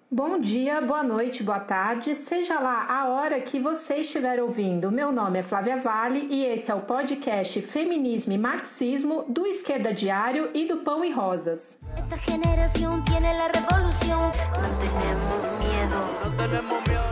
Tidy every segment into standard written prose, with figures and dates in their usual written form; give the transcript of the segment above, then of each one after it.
Bom dia, boa noite, boa tarde, seja lá a hora que você estiver ouvindo. Meu nome é Flávia Vale e esse é o podcast Feminismo e Marxismo do Esquerda Diário e do Pão e Rosas. Esta generación tiene la revolución. No tenemos miedo. No tenemos miedo.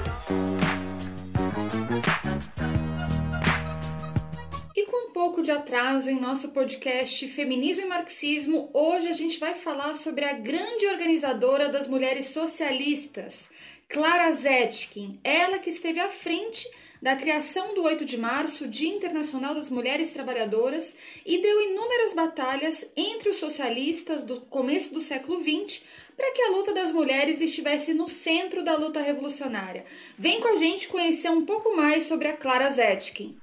E com um pouco de atraso em nosso podcast Feminismo e Marxismo, hoje a gente vai falar sobre a grande organizadora das mulheres socialistas, Clara Zetkin, ela que esteve à frente da criação do 8 de março, Dia Internacional das Mulheres Trabalhadoras, e deu inúmeras batalhas entre os socialistas do começo do século XX para que a luta das mulheres estivesse no centro da luta revolucionária. Vem com a gente conhecer um pouco mais sobre a Clara Zetkin.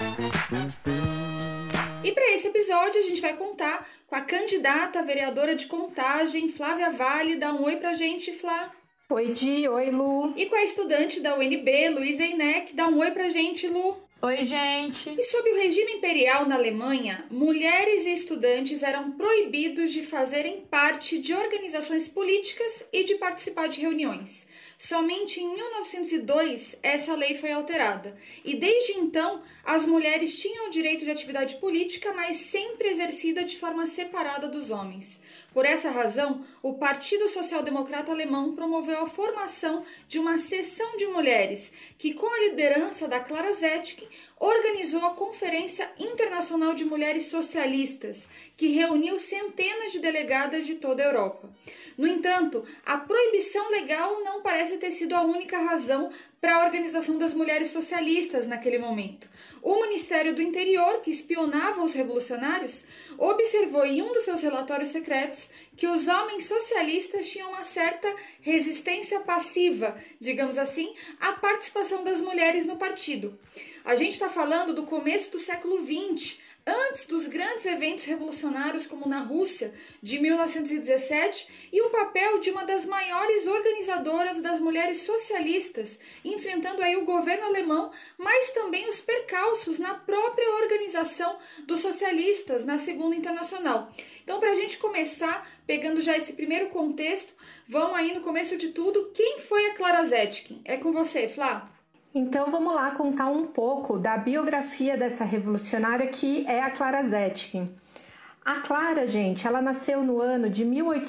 E para esse episódio a gente vai contar com a candidata a vereadora de Contagem, Flávia Vale. Dá um oi pra gente, Flá. Oi, Di. Oi, Lu. E com a estudante da UNB, Luísa Inek. Dá um oi pra gente, Lu. Oi, gente! E sob o regime imperial na Alemanha, mulheres e estudantes eram proibidos de fazerem parte de organizações políticas e de participar de reuniões. Somente em 1902 essa lei foi alterada, e desde então as mulheres tinham o direito de atividade política, mas sempre exercida de forma separada dos homens. Por essa razão, o Partido Social Democrata Alemão promoveu a formação de uma seção de mulheres que, com a liderança da Clara Zetkin, organizou a Conferência Internacional de Mulheres Socialistas, que reuniu centenas de delegadas de toda a Europa. No entanto, a proibição legal não parece ter sido a única razão para a organização das mulheres socialistas naquele momento. O Ministério do Interior, que espionava os revolucionários, observou em um dos seus relatórios secretos que os homens socialistas tinham uma certa resistência passiva, digamos assim, à participação das mulheres no partido. A gente está falando do começo do século XX, antes dos grandes eventos revolucionários como na Rússia, de 1917, e o papel de uma das maiores organizadoras das mulheres socialistas, enfrentando aí o governo alemão, mas também os percalços na própria organização dos socialistas na Segunda Internacional. Então, para a gente começar, pegando já esse primeiro contexto, vamos aí no começo de tudo, quem foi a Clara Zetkin? É com você, Flá. Então vamos lá contar um pouco da biografia dessa revolucionária que é a Clara Zetkin. A Clara, gente, ela nasceu no ano de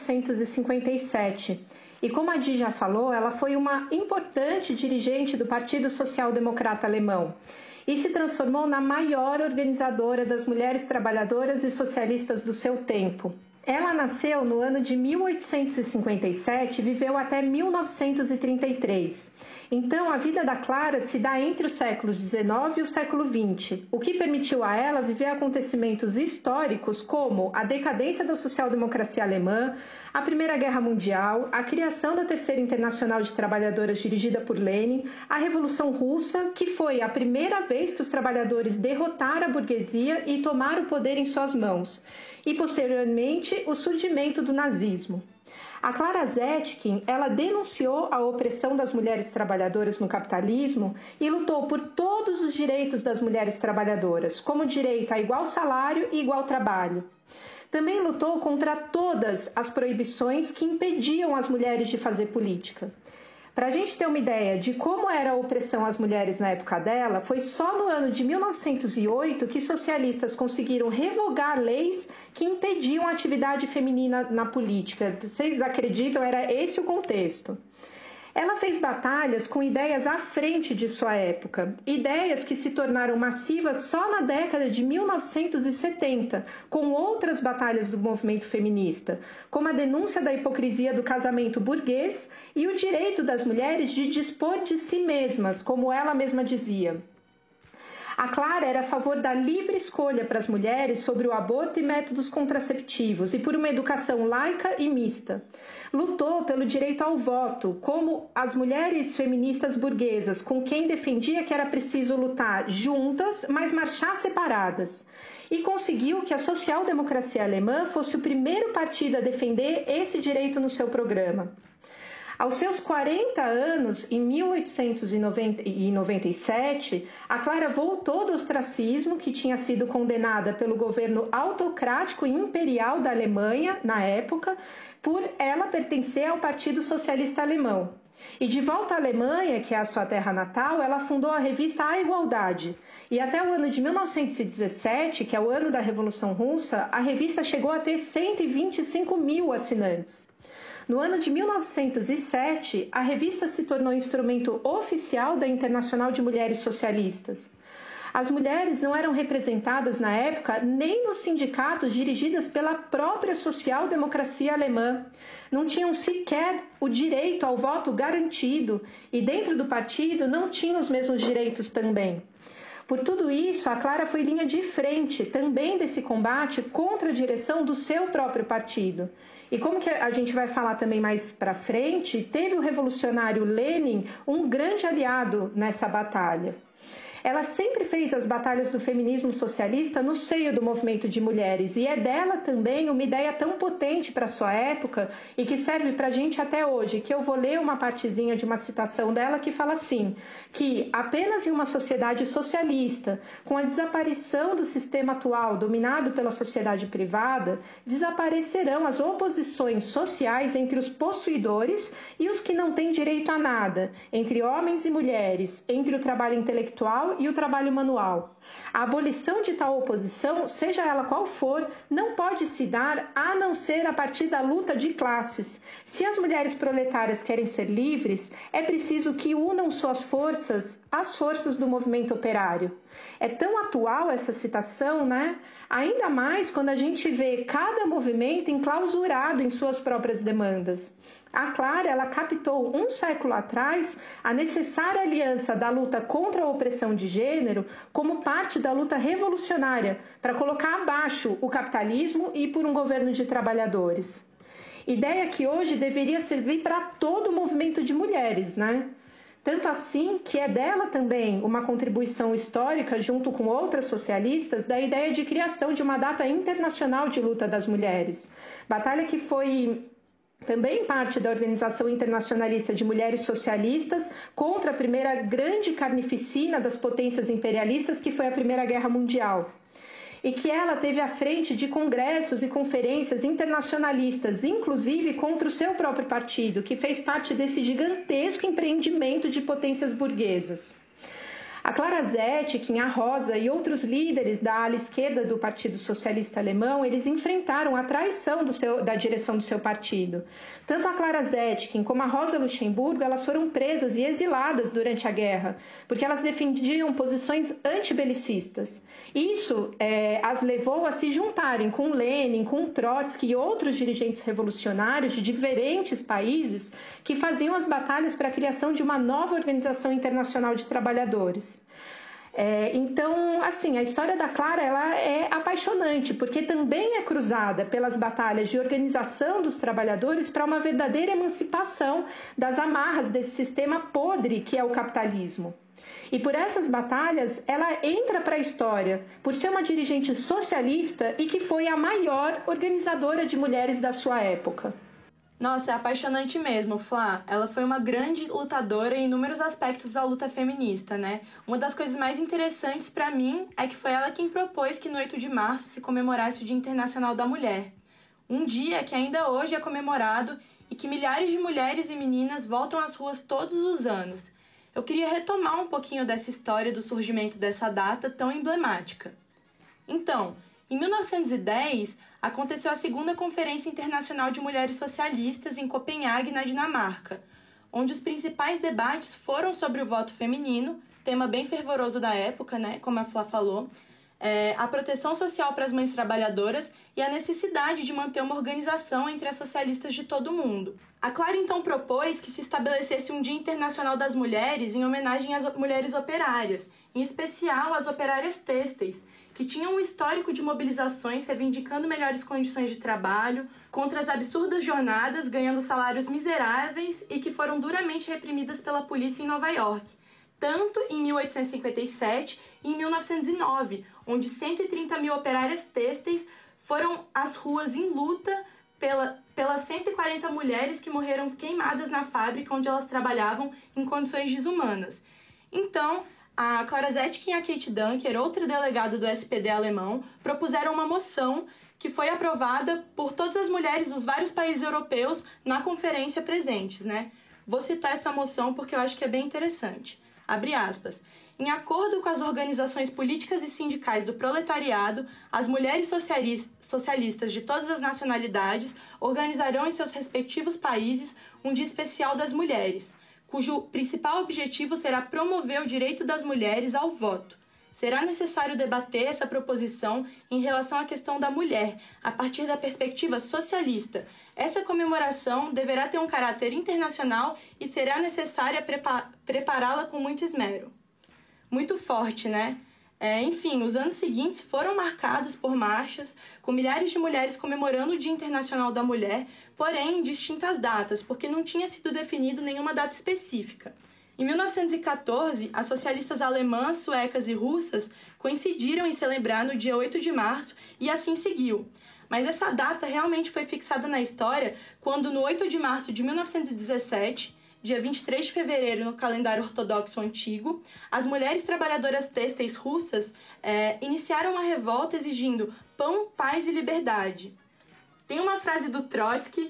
1857 e, como a Di já falou, ela foi uma importante dirigente do Partido Social Democrata Alemão e se transformou na maior organizadora das mulheres trabalhadoras e socialistas do seu tempo. Ela nasceu no ano de 1857 e viveu até 1933. Então, a vida da Clara se dá entre os séculos XIX e o século XX, o que permitiu a ela viver acontecimentos históricos como a decadência da social-democracia alemã, a Primeira Guerra Mundial, a criação da Terceira Internacional de Trabalhadoras dirigida por Lenin, a Revolução Russa, que foi a primeira vez que os trabalhadores derrotaram a burguesia e tomaram o poder em suas mãos, e posteriormente o surgimento do nazismo. A Clara Zetkin, ela denunciou a opressão das mulheres trabalhadoras no capitalismo e lutou por todos os direitos das mulheres trabalhadoras, como direito a igual salário e igual trabalho. Também lutou contra todas as proibições que impediam as mulheres de fazer política. Para a gente ter uma ideia de como era a opressão às mulheres na época dela, foi só no ano de 1908 que socialistas conseguiram revogar leis que impediam a atividade feminina na política. Vocês acreditam? Era esse o contexto. Ela fez batalhas com ideias à frente de sua época, ideias que se tornaram massivas só na década de 1970, com outras batalhas do movimento feminista, como a denúncia da hipocrisia do casamento burguês e o direito das mulheres de dispor de si mesmas, como ela mesma dizia. A Clara era a favor da livre escolha para as mulheres sobre o aborto e métodos contraceptivos e por uma educação laica e mista. Lutou pelo direito ao voto, como as mulheres feministas burguesas, com quem defendia que era preciso lutar juntas, mas marchar separadas. E conseguiu que a social-democracia alemã fosse o primeiro partido a defender esse direito no seu programa. Aos seus 40 anos, em 1897, a Clara voltou do ostracismo, que tinha sido condenada pelo governo autocrático e imperial da Alemanha, na época, por ela pertencer ao Partido Socialista Alemão. E de volta à Alemanha, que é a sua terra natal, ela fundou a revista A Igualdade. E até o ano de 1917, que é o ano da Revolução Russa, a revista chegou a ter 125 mil assinantes. No ano de 1907, a revista se tornou instrumento oficial da Internacional de Mulheres Socialistas. As mulheres não eram representadas na época nem nos sindicatos dirigidos pela própria social-democracia alemã. Não tinham sequer o direito ao voto garantido e dentro do partido não tinham os mesmos direitos também. Por tudo isso, a Clara foi linha de frente também desse combate contra a direção do seu próprio partido. E como que a gente vai falar também mais para frente, teve o revolucionário Lenin um grande aliado nessa batalha. Ela sempre fez as batalhas do feminismo socialista no seio do movimento de mulheres e é dela também uma ideia tão potente para a sua época e que serve para a gente até hoje, que eu vou ler uma partezinha de uma citação dela que fala assim, que apenas em uma sociedade socialista, com a desaparição do sistema atual dominado pela sociedade privada, desaparecerão as oposições sociais entre os possuidores e os que não têm direito a nada, entre homens e mulheres, entre o trabalho intelectual e o trabalho manual. A abolição de tal oposição, seja ela qual for, não pode se dar a não ser a partir da luta de classes. Se as mulheres proletárias querem ser livres, é preciso que unam suas forças às forças do movimento operário. É tão atual essa citação, né? Ainda mais quando a gente vê cada movimento enclausurado em suas próprias demandas. A Clara, ela captou um século atrás a necessária aliança da luta contra a opressão de gênero como parte da luta revolucionária para colocar abaixo o capitalismo e por um governo de trabalhadores. Ideia que hoje deveria servir para todo o movimento de mulheres, né? Tanto assim que é dela também uma contribuição histórica, junto com outras socialistas, da ideia de criação de uma data internacional de luta das mulheres. Batalha que foi também parte da Organização Internacionalista de Mulheres Socialistas contra a primeira grande carnificina das potências imperialistas, que foi a Primeira Guerra Mundial. E que ela teve à frente de congressos e conferências internacionalistas, inclusive contra o seu próprio partido, que fez parte desse gigantesco empreendimento de potências burguesas. A Clara Zetkin, a Rosa e outros líderes da ala esquerda do Partido Socialista Alemão, eles enfrentaram a traição da direção do seu partido. Tanto a Clara Zetkin como a Rosa Luxemburgo, elas foram presas e exiladas durante a guerra, porque elas defendiam posições antibelicistas. Isso as levou a se juntarem com Lenin, com Trotsky e outros dirigentes revolucionários de diferentes países que faziam as batalhas para a criação de uma nova organização internacional de trabalhadores. Então, assim, a história da Clara ela é apaixonante, porque também é cruzada pelas batalhas de organização dos trabalhadores para uma verdadeira emancipação das amarras desse sistema podre que é o capitalismo. E por essas batalhas, ela entra para a história por ser uma dirigente socialista e que foi a maior organizadora de mulheres da sua época. Nossa, é apaixonante mesmo, Flá. Ela foi uma grande lutadora em inúmeros aspectos da luta feminista, né? Uma das coisas mais interessantes para mim é que foi ela quem propôs que no 8 de março se comemorasse o Dia Internacional da Mulher. Um dia que ainda hoje é comemorado e que milhares de mulheres e meninas voltam às ruas todos os anos. Eu queria retomar um pouquinho dessa história do surgimento dessa data tão emblemática. Então, em 1910, aconteceu a segunda Conferência Internacional de Mulheres Socialistas em Copenhague, na Dinamarca, onde os principais debates foram sobre o voto feminino, tema bem fervoroso da época, né, como a Flá falou, a proteção social para as mães trabalhadoras e a necessidade de manter uma organização entre as socialistas de todo o mundo. A Clara então propôs que se estabelecesse um Dia Internacional das Mulheres em homenagem às mulheres operárias, em especial às operárias têxteis, que tinham um histórico de mobilizações reivindicando melhores condições de trabalho, contra as absurdas jornadas, ganhando salários miseráveis e que foram duramente reprimidas pela polícia em Nova York, tanto em 1857 e em 1909, onde 130 mil operárias têxteis foram às ruas em luta pelas 140 mulheres que morreram queimadas na fábrica onde elas trabalhavam em condições desumanas. Então, a Clara Zetkin e a Kate Dunker, outra delegada do SPD alemão, propuseram uma moção que foi aprovada por todas as mulheres dos vários países europeus na conferência presentes, né? Vou citar essa moção porque eu acho que é bem interessante. Abre aspas. Em acordo com as organizações políticas e sindicais do proletariado, as mulheres socialistas de todas as nacionalidades organizarão em seus respectivos países um dia especial das mulheres, cujo principal objetivo será promover o direito das mulheres ao voto. Será necessário debater essa proposição em relação à questão da mulher, a partir da perspectiva socialista. Essa comemoração deverá ter um caráter internacional e será necessário prepará-la com muito esmero. Muito forte, né? Enfim, os anos seguintes foram marcados por marchas, com milhares de mulheres comemorando o Dia Internacional da Mulher, porém em distintas datas, porque não tinha sido definido nenhuma data específica. Em 1914, as socialistas alemãs, suecas e russas coincidiram em celebrar no dia 8 de março e assim seguiu. Mas essa data realmente foi fixada na história quando, no 8 de março de 1917, dia 23 de fevereiro no calendário ortodoxo antigo, as mulheres trabalhadoras têxteis russas iniciaram uma revolta exigindo pão, paz e liberdade. Tem uma frase do Trotsky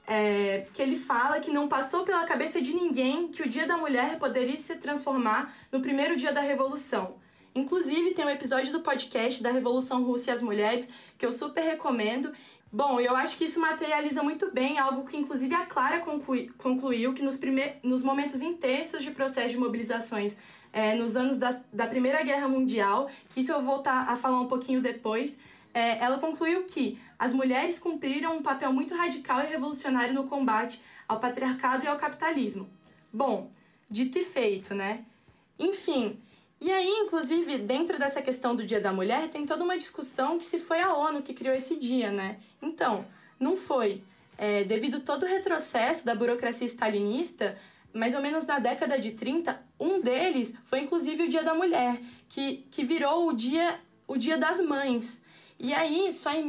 que ele fala que não passou pela cabeça de ninguém que o Dia da Mulher poderia se transformar no primeiro dia da Revolução. Inclusive, tem um episódio do podcast da Revolução Russa e as Mulheres que eu super recomendo. Bom, eu acho que isso materializa muito bem algo que inclusive a Clara concluiu, que nos momentos intensos de processo de mobilizações nos anos da Primeira Guerra Mundial, que isso eu vou voltar a falar um pouquinho depois, ela concluiu que as mulheres cumpriram um papel muito radical e revolucionário no combate ao patriarcado e ao capitalismo. Bom, dito e feito, né? Enfim, e aí, inclusive, dentro dessa questão do Dia da Mulher, tem toda uma discussão que se foi a ONU que criou esse dia, né? Então, não foi. Devido todo o retrocesso da burocracia stalinista, mais ou menos na década de 30, um deles foi inclusive o Dia da Mulher, que virou o Dia das Mães. E aí, só em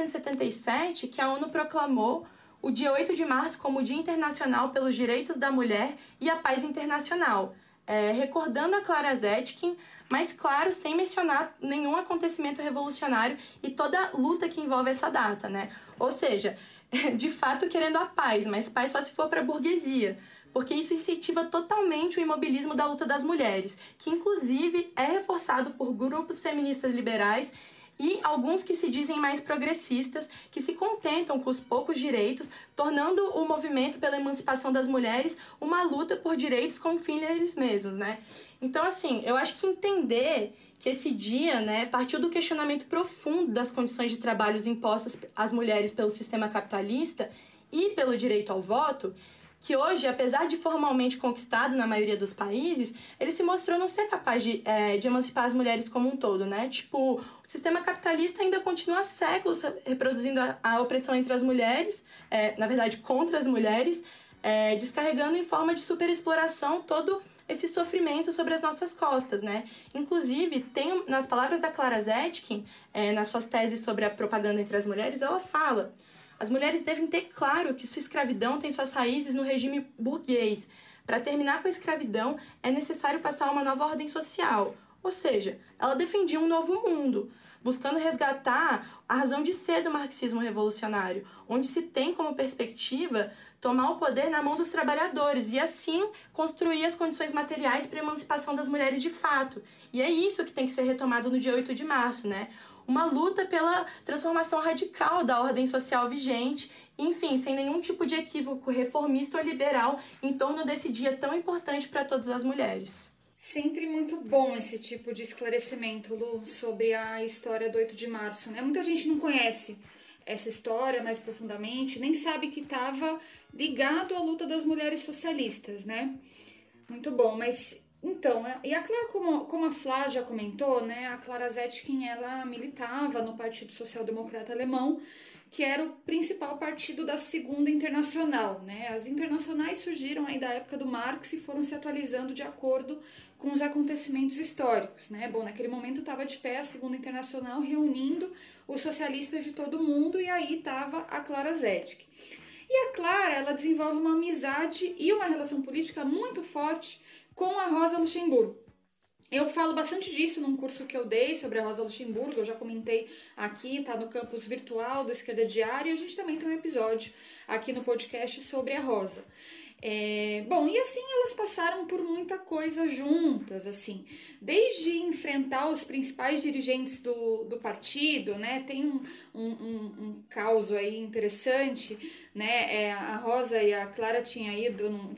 1977 que a ONU proclamou o dia 8 de março como o Dia Internacional pelos Direitos da Mulher e a Paz Internacional, recordando a Clara Zetkin, mas claro, sem mencionar nenhum acontecimento revolucionário e toda a luta que envolve essa data, né? Ou seja, de fato querendo a paz, mas paz só se for para a burguesia, porque isso incentiva totalmente o imobilismo da luta das mulheres, que inclusive é reforçado por grupos feministas liberais e alguns que se dizem mais progressistas, que se contentam com os poucos direitos, tornando o movimento pela emancipação das mulheres uma luta por direitos com fim neles mesmos, né? Então, assim, eu acho que entender que esse dia, né, partiu do questionamento profundo das condições de trabalho impostas às mulheres pelo sistema capitalista e pelo direito ao voto, que hoje, apesar de formalmente conquistado na maioria dos países, ele se mostrou não ser capaz de emancipar as mulheres como um todo, né? Tipo, o sistema capitalista ainda continua há séculos reproduzindo a opressão entre as mulheres, na verdade, contra as mulheres, descarregando em forma de superexploração todo esse sofrimento sobre as nossas costas, né? Inclusive, tem nas palavras da Clara Zetkin, nas suas teses sobre a propaganda entre as mulheres, ela fala: as mulheres devem ter claro que sua escravidão tem suas raízes no regime burguês. Para terminar com a escravidão, é necessário passar uma nova ordem social. Ou seja, ela defendia um novo mundo, buscando resgatar a razão de ser do marxismo revolucionário, onde se tem como perspectiva tomar o poder na mão dos trabalhadores e, assim, construir as condições materiais para a emancipação das mulheres de fato. E é isso que tem que ser retomado no dia 8 de março, né? Uma luta pela transformação radical da ordem social vigente, enfim, sem nenhum tipo de equívoco reformista ou liberal em torno desse dia tão importante para todas as mulheres. Sempre muito bom esse tipo de esclarecimento, Lu, sobre a história do 8 de março, né? Muita gente não conhece essa história mais profundamente, nem sabe que estava ligado à luta das mulheres socialistas, né? Muito bom, mas então, e a Clara, como a Flá já comentou, né, a Clara Zetkin, ela militava no Partido Social Democrata Alemão que era o principal partido da Segunda Internacional, né? As internacionais surgiram aí da época do Marx e foram se atualizando de acordo com os acontecimentos históricos, né? Bom, naquele momento estava de pé a Segunda Internacional reunindo os socialistas de todo mundo e aí estava a Clara Zetkin. E a Clara, ela desenvolve uma amizade e uma relação política muito forte com a Rosa Luxemburgo. Eu falo bastante disso num curso que eu dei sobre a Rosa Luxemburgo, eu já comentei aqui, tá no campus virtual do Esquerda Diária, e a gente também tem um episódio aqui no podcast sobre a Rosa. Bom, e assim elas passaram por muita coisa juntas, assim, desde enfrentar os principais dirigentes do partido, né, tem um caso aí interessante, né, a Rosa e a Clara tinham ido num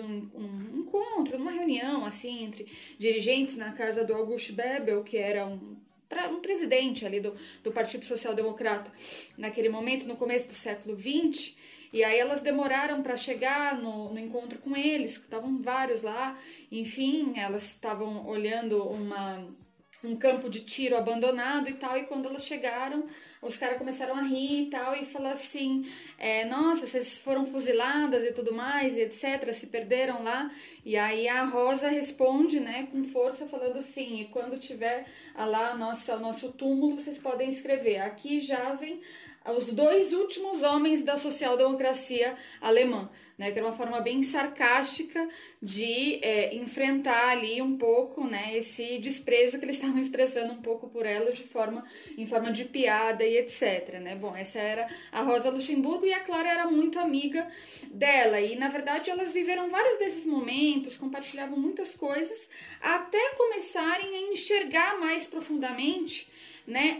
encontro, numa reunião, assim, entre dirigentes na casa do August Bebel, que era um presidente ali do Partido Social Democrata, naquele momento, no começo do século XX. E aí elas demoraram para chegar no encontro com eles, estavam vários lá, enfim, elas estavam olhando um campo de tiro abandonado e tal, e quando elas chegaram, os caras começaram a rir e tal, e falar assim, nossa, vocês foram fuziladas e tudo mais, e etc, se perderam lá, e aí a Rosa responde, né, com força, falando sim, e quando tiver lá o nosso túmulo, vocês podem escrever, aqui jazem os 2 últimos homens da social-democracia alemã, né, que era uma forma bem sarcástica de enfrentar ali um pouco, né, esse desprezo que eles estavam expressando um pouco por ela em forma de piada e etc, né. Bom, essa era a Rosa Luxemburgo e a Clara era muito amiga dela e, na verdade, elas viveram vários desses momentos, compartilhavam muitas coisas, até começarem a enxergar mais profundamente, né,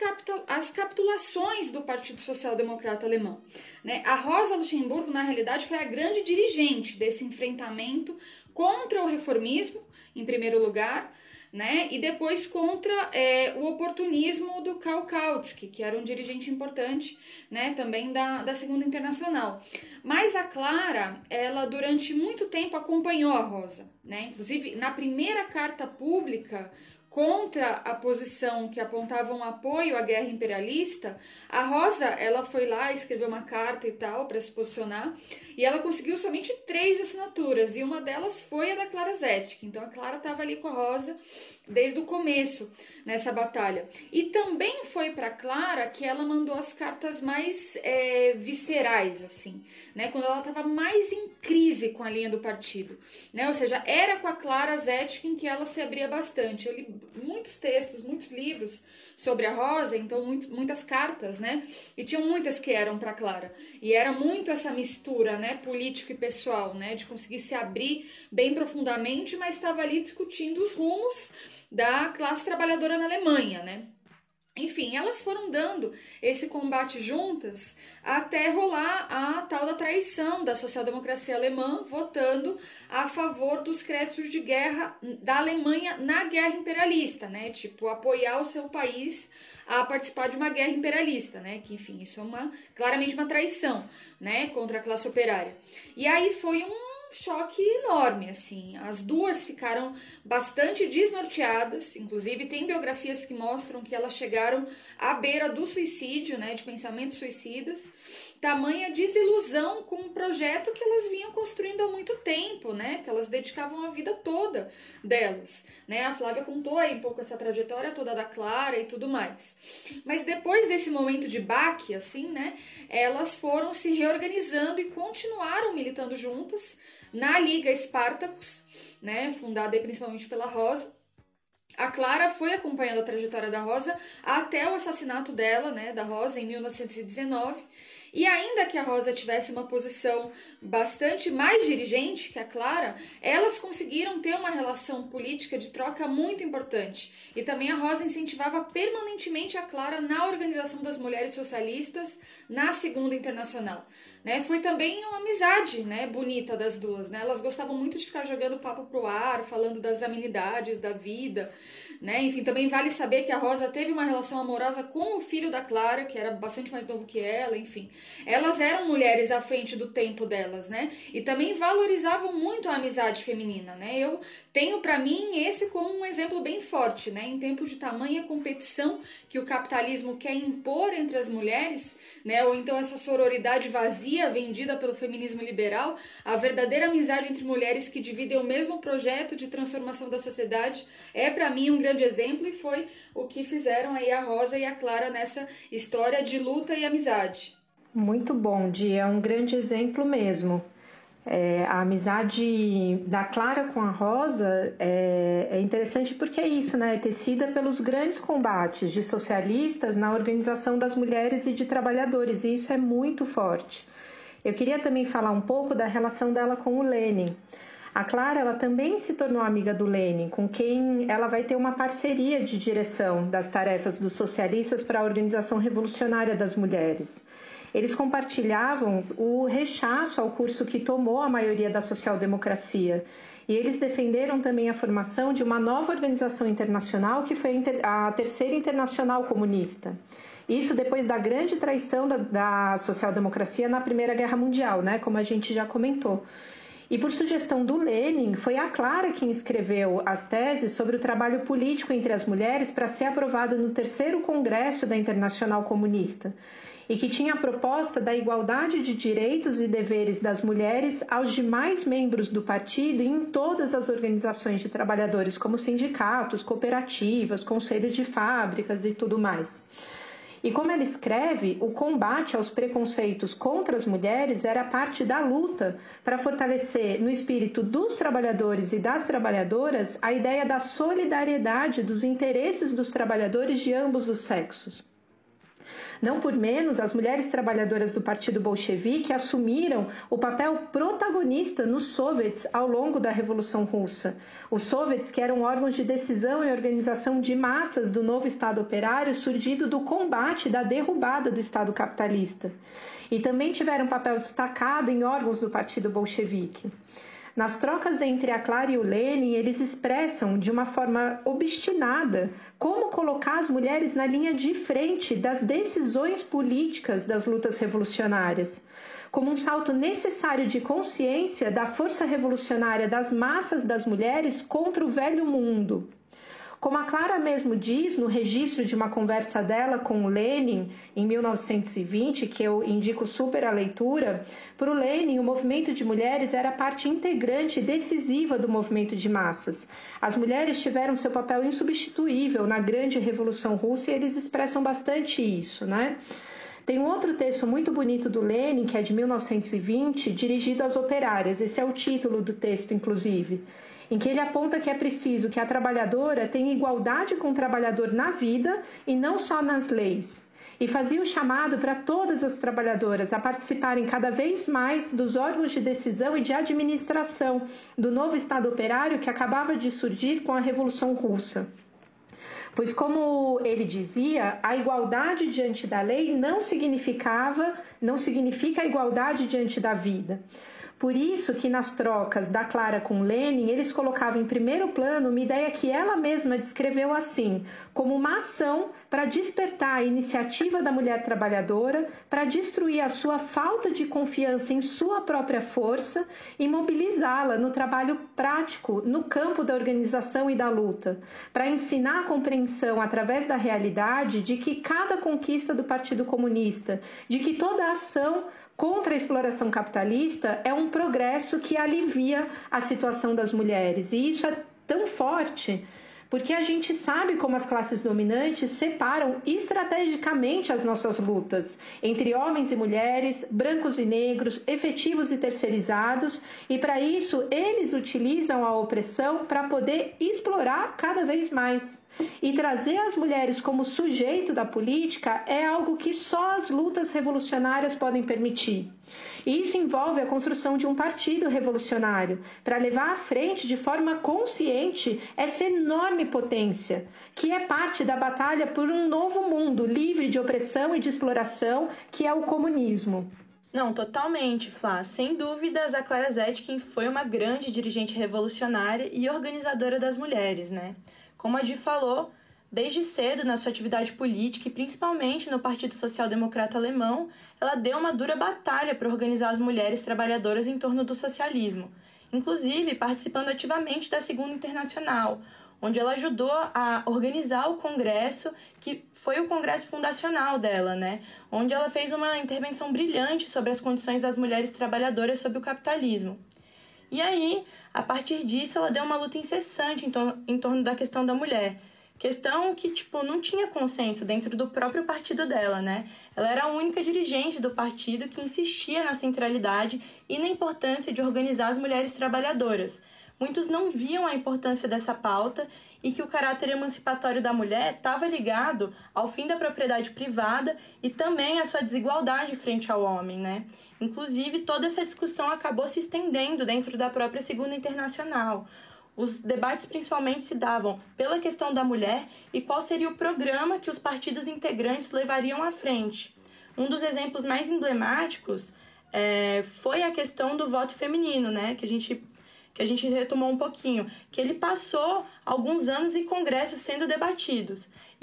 as capitulações do Partido Social Democrata Alemão, né? A Rosa Luxemburgo, na realidade, foi a grande dirigente desse enfrentamento contra o reformismo, em primeiro lugar, né, e depois contra o oportunismo do Karl Kautsky, que era um dirigente importante, né, também da Segunda Internacional. Mas a Clara, ela durante muito tempo acompanhou a Rosa, né, inclusive na primeira carta pública contra a posição que apontava um apoio à guerra imperialista, a Rosa, ela foi lá, escreveu uma carta e tal para se posicionar, e ela conseguiu somente 3 assinaturas, e uma delas foi a da Clara Zetkin. Então a Clara estava ali com a Rosa desde o começo nessa batalha. E também foi para Clara que ela mandou as cartas mais viscerais, assim, né, quando ela estava mais em crise com a linha do partido, né, ou seja, era com a Clara Zetkin que ela se abria bastante. Eu li muitos textos, muitos livros sobre a Rosa, então muitas cartas, né? E tinham muitas que eram para Clara. E era muito essa mistura, né, político e pessoal, né, de conseguir se abrir bem profundamente, mas estava ali discutindo os rumos da classe trabalhadora na Alemanha, né? Enfim, elas foram dando esse combate juntas até rolar a tal da traição da social-democracia alemã, votando a favor dos créditos de guerra da Alemanha na guerra imperialista, né? Tipo, apoiar o seu país a participar de uma guerra imperialista, né? Que, enfim, isso é claramente uma traição, né? Contra a classe operária. E aí foi um choque enorme, assim, as duas ficaram bastante desnorteadas, inclusive tem biografias que mostram que elas chegaram à beira do suicídio, né, de pensamentos suicidas, tamanha desilusão com um projeto que elas vinham construindo há muito tempo, né, que elas dedicavam a vida toda delas, né, a Flávia contou aí um pouco essa trajetória toda da Clara e tudo mais, mas depois desse momento de baque, assim, né, elas foram se reorganizando e continuaram militando juntas, na Liga Spartacus, né, fundada principalmente pela Rosa. A Clara foi acompanhando a trajetória da Rosa até o assassinato dela, né, da Rosa, em 1919. E ainda que a Rosa tivesse uma posição bastante mais dirigente que a Clara, elas conseguiram ter uma relação política de troca muito importante. E também a Rosa incentivava permanentemente a Clara na organização das mulheres socialistas na Segunda Internacional. né? Foi também uma amizade, né, bonita das duas, né? Elas gostavam muito de ficar jogando papo pro ar, falando das amenidades da vida, né? Enfim, também vale saber que a Rosa teve uma relação amorosa com o filho da Clara, que era bastante mais novo que ela, enfim. Elas eram mulheres à frente do tempo delas, né? E também valorizavam muito a amizade feminina, né? Eu tenho para mim esse como um exemplo bem forte, né? Em tempos de tamanha competição que o capitalismo quer impor entre as mulheres, né? Ou então essa sororidade vazia vendida pelo feminismo liberal, a verdadeira amizade entre mulheres que dividem o mesmo projeto de transformação da sociedade é para mim um grande exemplo, e foi o que fizeram aí a Rosa e a Clara nessa história de luta e amizade. Muito bom, Di, é um grande exemplo mesmo. A amizade da Clara com a Rosa é interessante porque é isso, né? É tecida pelos grandes combates de socialistas na organização das mulheres e de trabalhadores, e isso é muito forte. Eu queria também falar um pouco da relação dela com o Lênin. A Clara, ela também se tornou amiga do Lênin, com quem ela vai ter uma parceria de direção das tarefas dos socialistas para a organização revolucionária das mulheres. Eles compartilhavam o rechaço ao curso que tomou a maioria da social-democracia, e eles defenderam também a formação de uma nova organização internacional, que foi a Terceira Internacional Comunista. Isso depois da grande traição da social-democracia na Primeira Guerra Mundial, né, como a gente já comentou. E por sugestão do Lênin, foi a Clara quem escreveu as teses sobre o trabalho político entre as mulheres para ser aprovado no terceiro Congresso da Internacional Comunista, e que tinha a proposta da igualdade de direitos e deveres das mulheres aos demais membros do partido e em todas as organizações de trabalhadores, como sindicatos, cooperativas, conselhos de fábricas e tudo mais. E como ela escreve, o combate aos preconceitos contra as mulheres era parte da luta para fortalecer no espírito dos trabalhadores e das trabalhadoras a ideia da solidariedade dos interesses dos trabalhadores de ambos os sexos. Não por menos, as mulheres trabalhadoras do Partido Bolchevique assumiram o papel protagonista nos soviets ao longo da Revolução Russa. Os soviets, que eram órgãos de decisão e organização de massas do novo Estado operário surgido do combate da derrubada do Estado capitalista. E também tiveram papel destacado em órgãos do Partido Bolchevique. Nas trocas entre a Clara e o Lênin, eles expressam de uma forma obstinada como colocar as mulheres na linha de frente das decisões políticas das lutas revolucionárias, como um salto necessário de consciência da força revolucionária das massas das mulheres contra o velho mundo. Como a Clara mesmo diz no registro de uma conversa dela com o Lênin em 1920, que eu indico super a leitura, para o Lênin o movimento de mulheres era parte integrante e decisiva do movimento de massas. As mulheres tiveram seu papel insubstituível na grande Revolução Russa e eles expressam bastante isso, né? Tem um outro texto muito bonito do Lênin, que é de 1920, dirigido às operárias. Esse é o título do texto, inclusive, em que ele aponta que é preciso que a trabalhadora tenha igualdade com o trabalhador na vida e não só nas leis. E fazia um chamado para todas as trabalhadoras a participarem cada vez mais dos órgãos de decisão e de administração do novo Estado operário que acabava de surgir com a Revolução Russa. Pois, como ele dizia, a igualdade diante da lei não significa a igualdade diante da vida. Por isso que nas trocas da Clara com Lênin, eles colocavam em primeiro plano uma ideia que ela mesma descreveu assim, como uma ação para despertar a iniciativa da mulher trabalhadora, para destruir a sua falta de confiança em sua própria força e mobilizá-la no trabalho prático, no campo da organização e da luta, para ensinar a compreensão através da realidade de que cada conquista do Partido Comunista, de que toda ação contra a exploração capitalista é um progresso que alivia a situação das mulheres. E isso é tão forte porque a gente sabe como as classes dominantes separam estrategicamente as nossas lutas entre homens e mulheres, brancos e negros, efetivos e terceirizados, e para isso eles utilizam a opressão para poder explorar cada vez mais. E trazer as mulheres como sujeito da política é algo que só as lutas revolucionárias podem permitir. E isso envolve a construção de um partido revolucionário para levar à frente de forma consciente essa enorme potência, que é parte da batalha por um novo mundo livre de opressão e de exploração, que é o comunismo. Não, totalmente, Flá. Sem dúvidas, a Clara Zetkin foi uma grande dirigente revolucionária e organizadora das mulheres, né? Como a Di falou, desde cedo na sua atividade política e principalmente no Partido Social Democrata Alemão, ela deu uma dura batalha para organizar as mulheres trabalhadoras em torno do socialismo, inclusive participando ativamente da Segunda Internacional, onde ela ajudou a organizar o congresso, que foi o congresso fundacional dela, né? Onde ela fez uma intervenção brilhante sobre as condições das mulheres trabalhadoras sob o capitalismo. E aí, a partir disso, ela deu uma luta incessante em torno da questão da mulher. Questão que, não tinha consenso dentro do próprio partido dela, né? Ela era a única dirigente do partido que insistia na centralidade e na importância de organizar as mulheres trabalhadoras. Muitos não viam a importância dessa pauta e que o caráter emancipatório da mulher estava ligado ao fim da propriedade privada e também à sua desigualdade frente ao homem, né? Inclusive, toda essa discussão acabou se estendendo dentro da própria Segunda Internacional. Os debates principalmente se davam pela questão da mulher e qual seria o programa que os partidos integrantes levariam à frente. Um dos exemplos mais emblemáticos foi a questão do voto feminino, né? Que a gente retomou um pouquinho, que ele passou alguns anos em congressos sendo debatidos.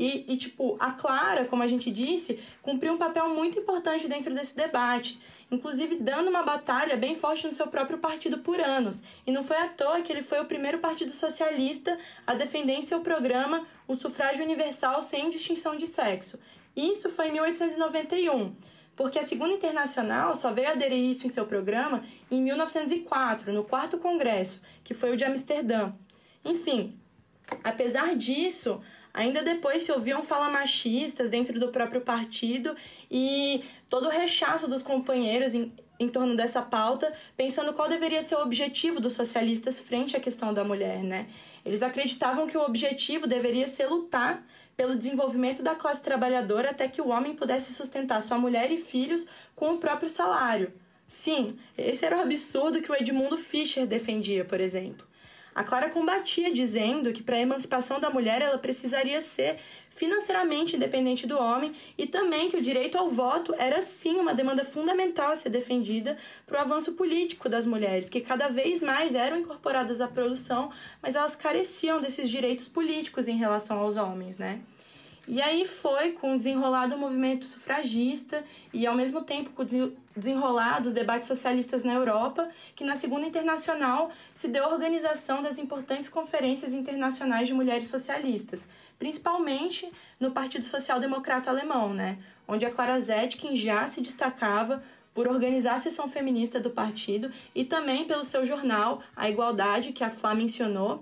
A Clara, como a gente disse, cumpriu um papel muito importante dentro desse debate, inclusive dando uma batalha bem forte no seu próprio partido por anos. E não foi à toa que ele foi o primeiro partido socialista a defender em seu programa o sufrágio universal sem distinção de sexo. Isso foi em 1891. Porque a Segunda Internacional só veio aderir isso em seu programa em 1904, no 4º Congresso, que foi o de Amsterdã. Enfim, apesar disso, ainda depois se ouviam falas machistas dentro do próprio partido e todo o rechaço dos companheiros em torno dessa pauta, pensando qual deveria ser o objetivo dos socialistas frente à questão da mulher, né? Eles acreditavam que o objetivo deveria ser lutar pelo desenvolvimento da classe trabalhadora até que o homem pudesse sustentar sua mulher e filhos com o próprio salário. Sim, esse era o absurdo que o Edmundo Fischer defendia, por exemplo. A Clara combatia dizendo que para a emancipação da mulher ela precisaria ser financeiramente independente do homem e também que o direito ao voto era sim uma demanda fundamental a ser defendida para o avanço político das mulheres, que cada vez mais eram incorporadas à produção, mas elas careciam desses direitos políticos em relação aos homens, né? E aí foi com o desenrolar do movimento sufragista e, ao mesmo tempo, com o desenrolar dos debates socialistas na Europa, que na Segunda Internacional se deu a organização das importantes conferências internacionais de mulheres socialistas, principalmente no Partido Social Democrata Alemão, né? Onde a Clara Zetkin já se destacava por organizar a seção feminista do partido e também pelo seu jornal, A Igualdade, que a Flá mencionou.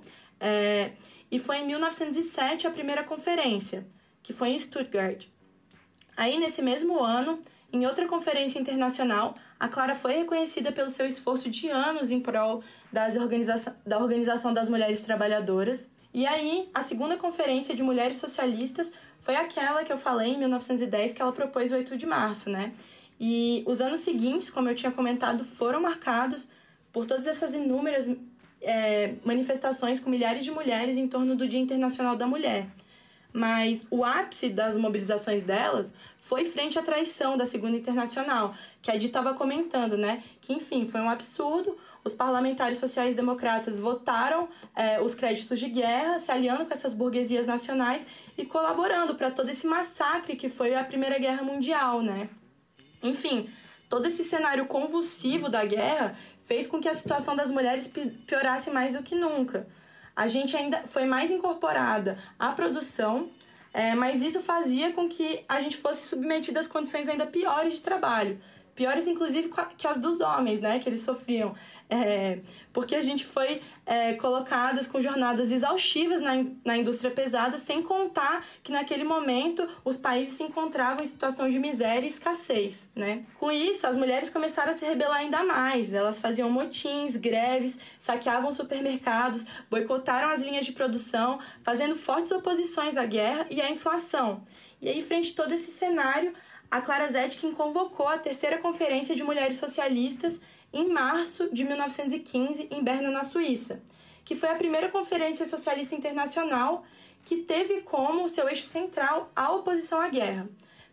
E foi em 1907 a primeira conferência, que foi em Stuttgart. Aí, nesse mesmo ano, em outra conferência internacional, a Clara foi reconhecida pelo seu esforço de anos em prol da organização das mulheres trabalhadoras. E aí, a segunda conferência de mulheres socialistas foi aquela que eu falei em 1910, que ela propôs o 8 de março, né? E os anos seguintes, como eu tinha comentado, foram marcados por todas essas inúmeras manifestações com milhares de mulheres em torno do Dia Internacional da Mulher. Mas o ápice das mobilizações delas foi frente à traição da Segunda Internacional, que a Di estava comentando, né? Que, enfim, foi um absurdo. Os parlamentares sociais-democratas votaram os créditos de guerra, se aliando com essas burguesias nacionais e colaborando para todo esse massacre que foi a Primeira Guerra Mundial, né? Enfim, todo esse cenário convulsivo da guerra fez com que a situação das mulheres piorasse mais do que nunca. A gente ainda foi mais incorporada à produção, mas isso fazia com que a gente fosse submetida às condições ainda piores de trabalho. Piores, inclusive, que as dos homens, né? Que eles sofriam. Porque a gente foi colocadas com jornadas exaustivas na indústria pesada, sem contar que naquele momento os países se encontravam em situação de miséria e escassez, né? Com isso, as mulheres começaram a se rebelar ainda mais. Elas faziam motins, greves, saqueavam supermercados, boicotaram as linhas de produção, fazendo fortes oposições à guerra e à inflação. E aí, frente a todo esse cenário, a Clara Zetkin convocou a terceira Conferência de Mulheres Socialistas em março de 1915, em Berna, na Suíça, que foi a primeira conferência socialista internacional que teve como seu eixo central a oposição à guerra.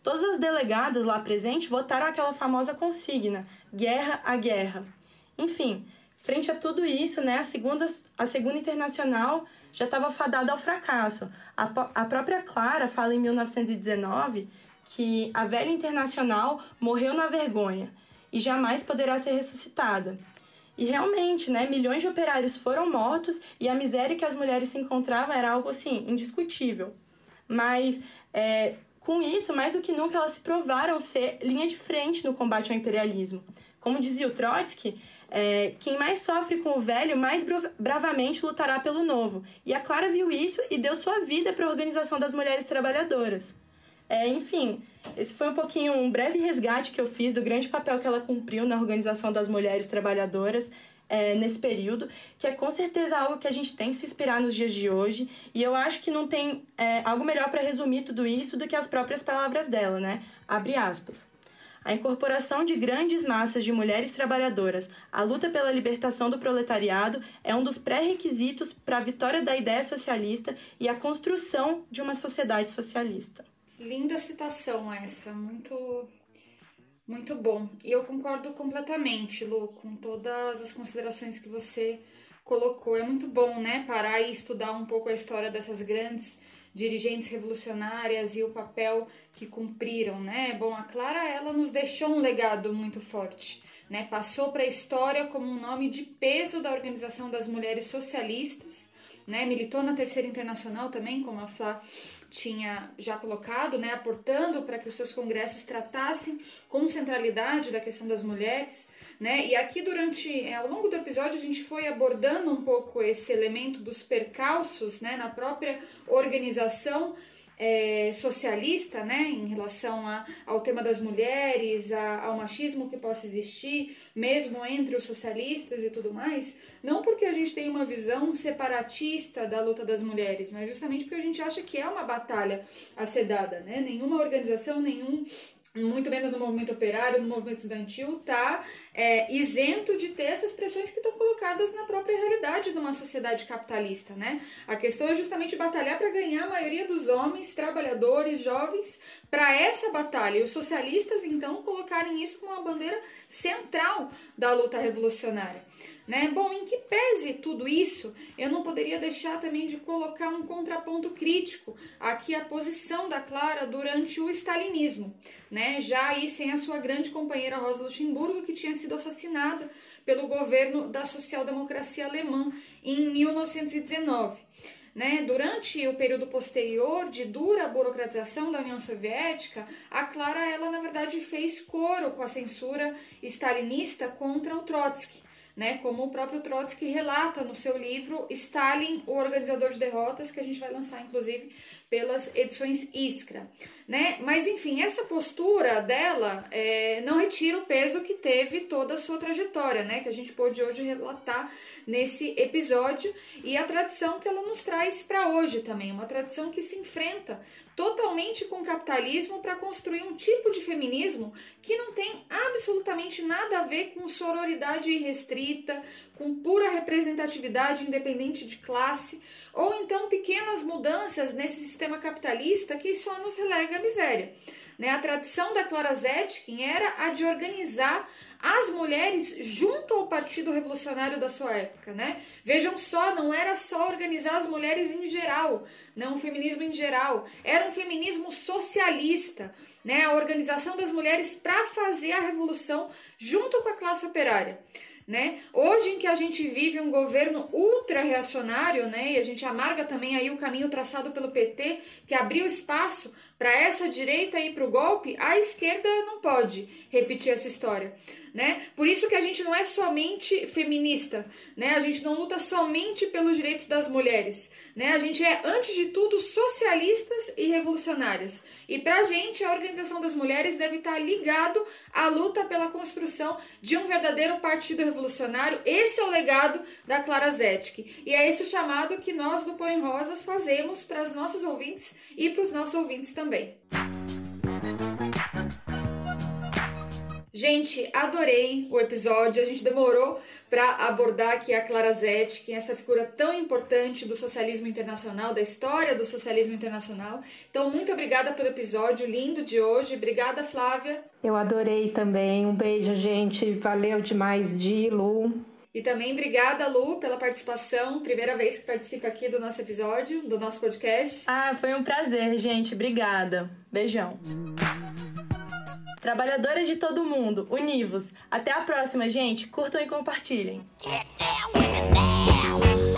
Todas as delegadas lá presentes votaram aquela famosa consigna, guerra à guerra. Enfim, frente a tudo isso, né, a Segunda Internacional já estava fadada ao fracasso. A própria Clara fala em 1919 que a velha Internacional morreu na vergonha e jamais poderá ser ressuscitada. E realmente, né, milhões de operários foram mortos e a miséria que as mulheres se encontravam era algo, assim, indiscutível. Mas, com isso, mais do que nunca, elas se provaram ser linha de frente no combate ao imperialismo. Como dizia o Trotsky, quem mais sofre com o velho, mais bravamente lutará pelo novo. E a Clara viu isso e deu sua vida para a Organização das Mulheres Trabalhadoras. Enfim, esse foi um breve resgate que eu fiz do grande papel que ela cumpriu na Organização das Mulheres Trabalhadoras nesse período, que é com certeza algo que a gente tem que se inspirar nos dias de hoje, e eu acho que não tem algo melhor para resumir tudo isso do que as próprias palavras dela, né? Abre aspas. A incorporação de grandes massas de mulheres trabalhadoras à luta pela libertação do proletariado é um dos pré-requisitos para a vitória da ideia socialista e a construção de uma sociedade socialista. Linda citação essa, muito, muito bom. E eu concordo completamente, Lu, com todas as considerações que você colocou. É muito bom, né, parar e estudar um pouco a história dessas grandes dirigentes revolucionárias e o papel que cumpriram, né? Bom, a Clara, ela nos deixou um legado muito forte, né? Passou para a história como um nome de peso da Organização das Mulheres Socialistas, né? Militou na Terceira Internacional também, como a Flá tinha já colocado, né? Aportando para que os seus congressos tratassem com centralidade da questão das mulheres, né? E aqui ao longo do episódio a gente foi abordando um pouco esse elemento dos percalços, né? Na própria organização socialista, né, em relação ao tema das mulheres, ao machismo que possa existir, mesmo entre os socialistas e tudo mais, não porque a gente tem uma visão separatista da luta das mulheres, mas justamente porque a gente acha que é uma batalha a ser dada, né? Nenhuma organização, muito menos no movimento operário, no movimento estudantil, está isento de ter essas pressões que estão colocadas na própria realidade de uma sociedade capitalista, né? A questão é justamente batalhar para ganhar a maioria dos homens, trabalhadores, jovens, para essa batalha. E os socialistas, então, colocarem isso como uma bandeira central da luta revolucionária. Né? Bom, em que pese tudo isso, eu não poderia deixar também de colocar um contraponto crítico aqui à posição da Clara durante o stalinismo, né? Já aí sem a sua grande companheira Rosa Luxemburgo, que tinha sido assassinada pelo governo da social-democracia alemã em 1919. Né? Durante o período posterior de dura burocratização da União Soviética, a Clara, ela na verdade fez coro com a censura stalinista contra o Trotsky, né, como o próprio Trotsky relata no seu livro Stalin, o Organizador de Derrotas, que a gente vai lançar, inclusive, pelas edições Iskra. Né? Mas, enfim, essa postura dela não retira o peso que teve toda a sua trajetória, né, que a gente pôde hoje relatar nesse episódio, e a tradição que ela nos traz para hoje também, uma tradição que se enfrenta totalmente com o capitalismo para construir um tipo de feminismo que não tem absolutamente nada a ver com sororidade irrestrita, com pura representatividade independente de classe, ou então pequenas mudanças nesse sistema capitalista que só nos relega à miséria. Né? A tradição da Clara Zetkin era a de organizar as mulheres junto ao Partido Revolucionário da sua época, né? Vejam só, não era só organizar as mulheres em geral, não, o feminismo em geral, era um feminismo socialista, né? A organização das mulheres para fazer a revolução junto com a classe operária. Né? Hoje em que a gente vive um governo ultra-reacionário, né? E a gente amarga também aí o caminho traçado pelo PT, que abriu espaço para essa direita ir para o golpe, a esquerda não pode repetir essa história. Né? Por isso que a gente não é somente feminista, né? A gente não luta somente pelos direitos das mulheres, né? A gente é, antes de tudo, socialistas e revolucionárias. E pra gente, a Organização das Mulheres deve estar ligado à luta pela construção de um verdadeiro partido revolucionário. Esse é o legado da Clara Zetkin. E é esse o chamado que nós do Põe Rosas fazemos para as nossas ouvintes e para os nossos ouvintes também. Gente, adorei o episódio. A gente demorou para abordar aqui a Clara Zetkin, essa figura tão importante do socialismo internacional, da história do socialismo internacional. Então, muito obrigada pelo episódio lindo de hoje. Obrigada, Flávia. Eu adorei também. Um beijo, gente. Valeu demais, Di, Lu. E também obrigada, Lu, pela participação. Primeira vez que participa aqui do nosso episódio, do nosso podcast. Foi um prazer, gente. Obrigada. Beijão. Trabalhadoras de todo mundo, univos. Até a próxima, gente. Curtam e compartilhem. Get down with it now.